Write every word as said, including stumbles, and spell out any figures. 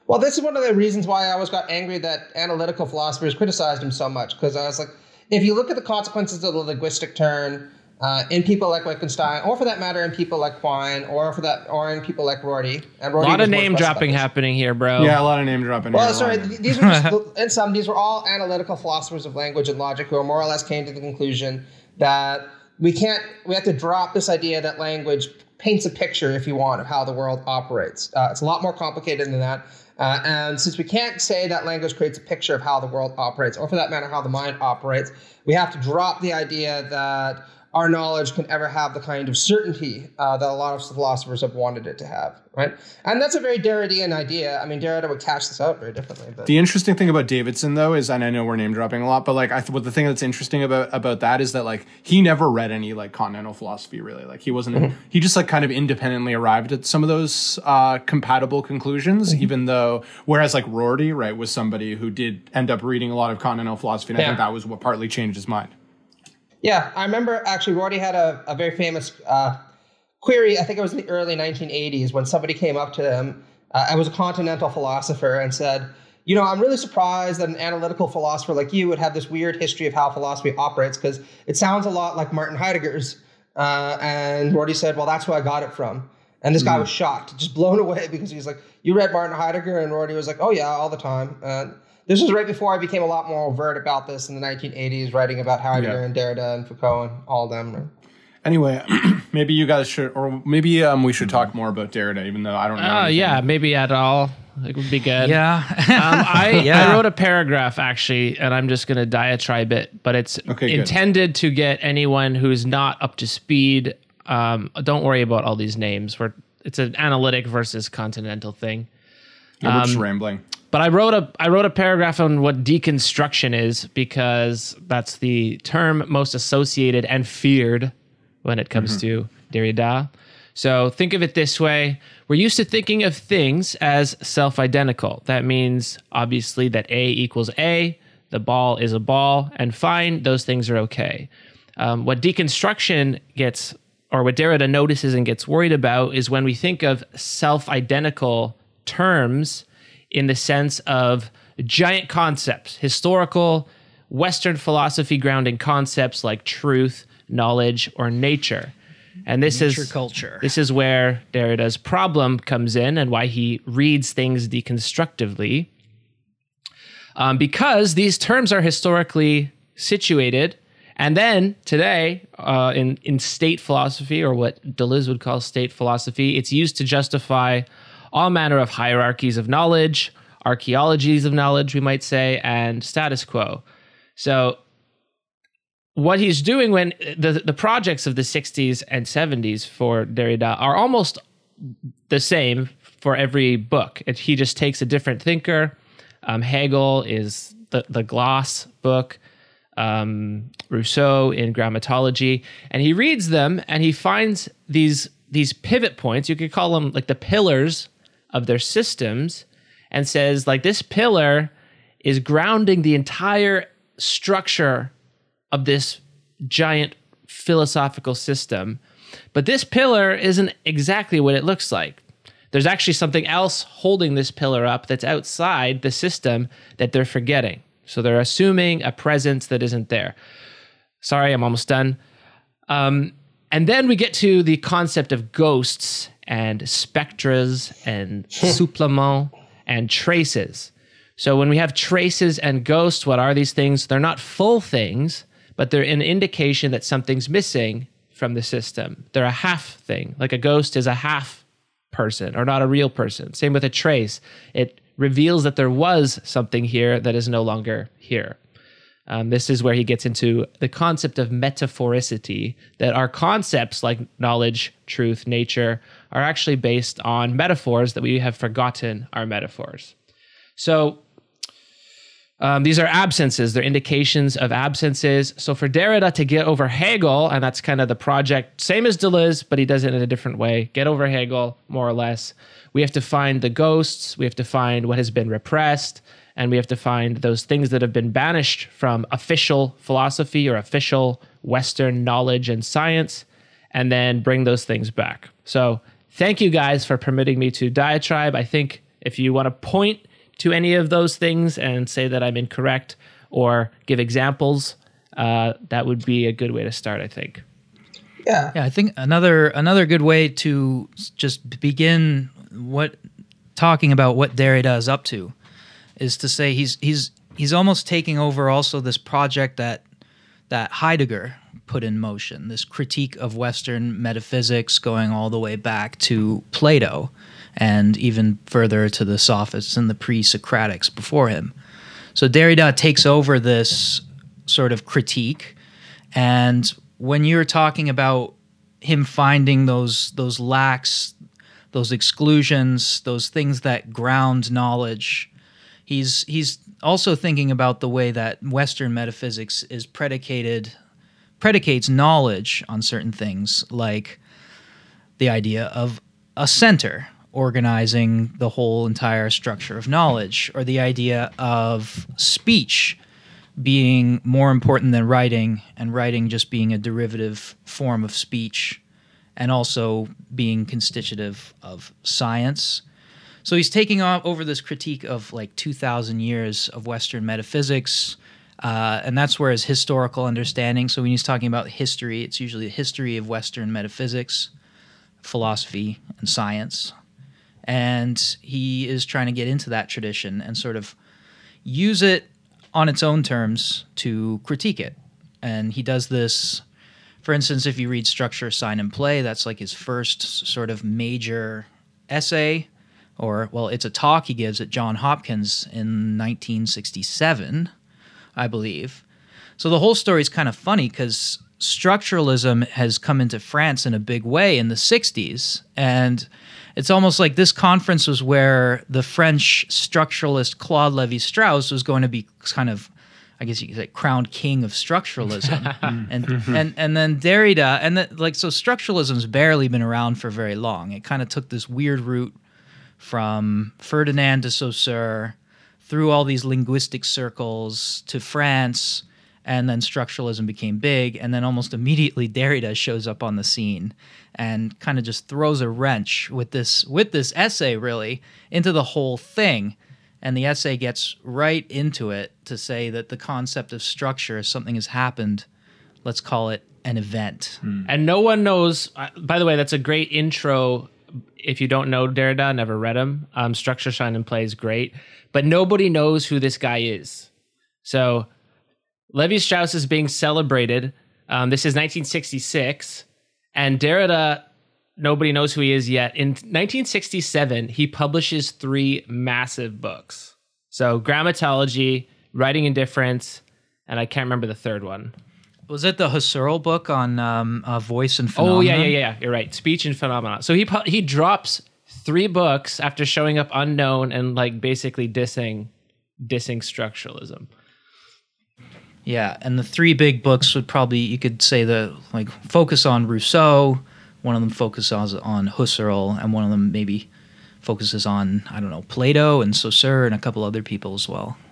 Well, this is one of the reasons why I always got angry that analytical philosophers criticized him so much, because I was like, if you look at the consequences of the linguistic turn uh, in people like Wittgenstein, or for that matter in people like Quine, or for that, or in people like Rorty, and Rorty a lot of name dropping happening here, bro. Yeah, a lot of name dropping. Well, here, sorry, these were just, in some, these were all analytical philosophers of language and logic who more or less came to the conclusion that we can't, we have to drop this idea that language paints a picture, if you want, of how the world operates. Uh, it's a lot more complicated than that. Uh, and since we can't say that language creates a picture of how the world operates, or for that matter, how the mind operates, we have to drop the idea that our knowledge can ever have the kind of certainty uh, that a lot of philosophers have wanted it to have, right? And that's a very Derridean idea. I mean, Derrida would cash this out very differently. But. The interesting thing about Davidson, though, is, and I know we're name dropping a lot, but like, I th- what the thing that's interesting about about that is that like he never read any like continental philosophy, really. Like he wasn't, mm-hmm. he just like kind of independently arrived at some of those uh, compatible conclusions, mm-hmm. even though, whereas like Rorty, right, was somebody who did end up reading a lot of continental philosophy, and yeah. I think that was what partly changed his mind. Yeah, I remember actually Rorty had a, a very famous uh, query, I think it was in the early nineteen eighties, when somebody came up to him, uh, I was a continental philosopher, and said, you know, I'm really surprised that an analytical philosopher like you would have this weird history of how philosophy operates, because it sounds a lot like Martin Heidegger's. Uh, and Rorty said, well, that's where I got it from. And this guy mm. was shocked, just blown away, because he's like, you read Martin Heidegger? And Rorty was like, oh yeah, all the time. And this was right before I became a lot more overt about this in the nineteen eighties, writing about Heidegger yeah. and Derrida and Foucault and all of them. Anyway, maybe you guys should, or maybe um, we should talk more about Derrida, even though I don't know. Oh, uh, yeah, maybe at all. It would be good. Yeah. um, I, yeah. I wrote a paragraph, actually, and I'm just going to diatribe it, but it's okay, intended good. to get anyone who's not up to speed. Um, don't worry about all these names. We're, it's an analytic versus continental thing. Yeah, we're just um, rambling. But I wrote a I wrote a paragraph on what deconstruction is, because that's the term most associated and feared when it comes mm-hmm. to Derrida. So think of it this way. We're used to thinking of things as self-identical. That means, obviously, that A equals A, the ball is a ball, and fine, those things are okay. Um, what deconstruction gets, or what Derrida notices and gets worried about, is when we think of self-identical terms in the sense of giant concepts, historical, Western philosophy grounding concepts like truth, knowledge, or nature. And this nature is culture. This is where Derrida's problem comes in, and why he reads things deconstructively. Um, because these terms are historically situated, and then today, uh, in, in state philosophy, or what Deleuze would call state philosophy, it's used to justify all manner of hierarchies of knowledge, archaeologies of knowledge, we might say, and status quo. So what he's doing when the, the projects of the sixties and seventies for Derrida are almost the same for every book. It, he just takes a different thinker. Um, Hegel is the, the Gloss book, um, Rousseau in Grammatology, and he reads them and he finds these, these pivot points, you could call them like the pillars of their systems, and says, like, this pillar is grounding the entire structure of this giant philosophical system. But this pillar isn't exactly what it looks like. There's actually something else holding this pillar up that's outside the system that they're forgetting. So they're assuming a presence that isn't there. Sorry, I'm almost done. Um, and then we get to the concept of ghosts and spectras and suppléments and traces. So when we have traces and ghosts, what are these things? They're not full things, but they're an indication that something's missing from the system. They're a half thing. Like a ghost is a half person, or not a real person. Same with a trace. It reveals that there was something here that is no longer here. Um, this is where he gets into the concept of metaphoricity, that our concepts like knowledge, truth, nature are actually based on metaphors, that we have forgotten our metaphors. So um, these are absences. They're indications of absences. So for Derrida to get over Hegel, and that's kind of the project, same as Deleuze, but he does it in a different way, get over Hegel, more or less, we have to find the ghosts, we have to find what has been repressed, and we have to find those things that have been banished from official philosophy or official Western knowledge and science, and then bring those things back. So thank you guys for permitting me to diatribe. I think If you want to point to any of those things and say that I'm incorrect or give examples, uh, that would be a good way to start, I think. Yeah. Yeah, I think another another good way to s- just begin what talking about what Derrida is up to is to say he's he's he's almost taking over also this project that that Heidegger put in motion, this critique of Western metaphysics going all the way back to Plato and even further to the Sophists and the pre-Socratics before him. So Derrida takes over this sort of critique, and when you're talking about him finding those those lacks, those exclusions, those things that ground knowledge, he's he's also thinking about the way that Western metaphysics is predicated predicates knowledge on certain things, like the idea of a center organizing the whole entire structure of knowledge, or the idea of speech being more important than writing, and writing just being a derivative form of speech, and also being constitutive of science. So he's taking on over this critique of like two thousand years of Western metaphysics, uh, and that's where his historical understanding, so when he's talking about history, it's usually a history of Western metaphysics, philosophy, and science. And he is trying to get into that tradition and sort of use it on its own terms to critique it. And he does this, for instance, if you read Structure, Sign, and Play, that's like his first sort of major essay, or, well, it's a talk he gives at Johns Hopkins in nineteen sixty-seven, I believe. So the whole story is kind of funny because structuralism has come into France in a big way in the sixties, and it's almost like this conference was where the French structuralist Claude Lévi-Strauss was going to be kind of, I guess you could say, crowned king of structuralism, and and and then Derrida, and that, like, so structuralism's barely been around for very long. It kind of took this weird route from Ferdinand de Saussure through all these linguistic circles to France, and then structuralism became big, and then almost immediately Derrida shows up on the scene and kind of just throws a wrench with this with this essay, really, into the whole thing. And the essay gets right into it to say that the concept of structure, something has happened, let's call it an event. And no one knows, uh, by the way, that's a great intro. If you don't know Derrida, never read him, um, Structure, Shine, and Play is great, but nobody knows who this guy is. So Lévi-Strauss is being celebrated. Um, this is nineteen sixty-six, and Derrida, nobody knows who he is yet. In nineteen sixty-seven, he publishes three massive books. So Grammatology, Writing Indifference, and I can't remember the third one. Was it the Husserl book on um, uh, voice and phenomena? Oh, yeah, yeah, yeah. You're right. Speech and Phenomena. So he pu- he drops three books after showing up unknown and like basically dissing dissing structuralism. Yeah, and the three big books would probably, you could say, the like focus on Rousseau, one of them focuses on Husserl, and one of them maybe focuses on, I don't know, Plato and Saussure and a couple other people as well.